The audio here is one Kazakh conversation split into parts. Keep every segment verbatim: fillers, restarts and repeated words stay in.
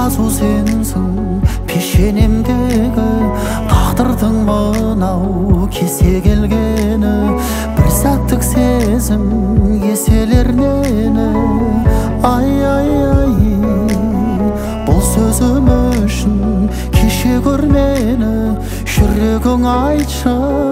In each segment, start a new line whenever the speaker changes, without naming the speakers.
жазу сенсің пешенемдегі, тағдырдың мынау кесе келгені, бір сәттік сезім еселер нені. Ай ай ай, бұл сөзім үшін кеше көрмені, жүрегің айтшы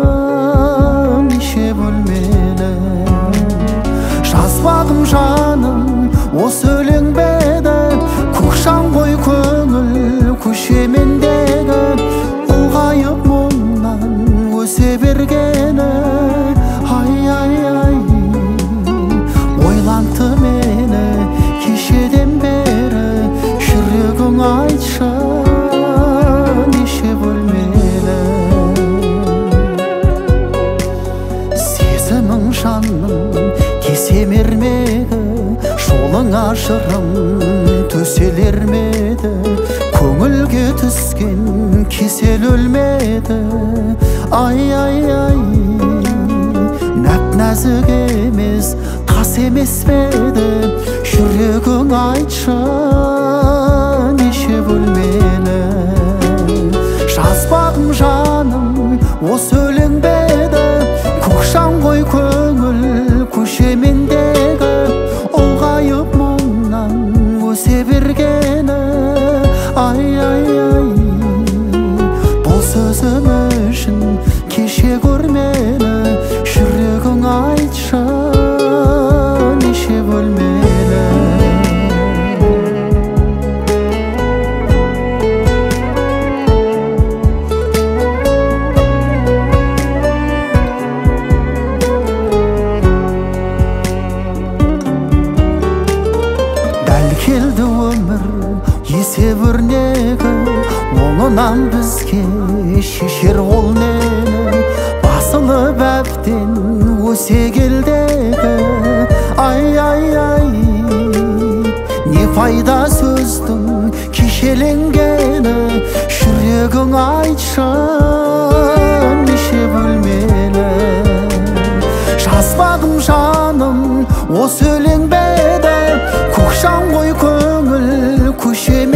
неше бөлмені. Жазбадым жаным осы өлең беді, көкшаң ғой көңіл көшемендегі, ұлғайып мұңнан өсе бергені. Ай ай ай, ойланты мені кешеден бері, жүрегің айтшы неше бөлмелі. Сезімің жанның кесе мермегі, жолыңа жырым төселер меді, көңілге түскен кесел өлмеді. Ай ай ай, нәп-нәзік емес тас емес педі, жүрегің айтшы неше бөлмелі. Жазбадым жаным осы өлең беді, көкшаң ғой көңіл көшемендегі, ұлғайып мұңнан өсе бергені. Ай ай ай, бұл сөзім үшін кеше көрмені, жүрегің айтшы неше бөлмелі. Дәл келді өмір есеп өрнегі, оңынан бізге шешер ол нені, басылып әбден өсе келдегі. Ай ай ай, не пайда сөздің кешеленгені, жүрегің айтшы неше бөлмелі. Жазбадым жаным осы өлең беді, көкшаң ғой көңіл көшеме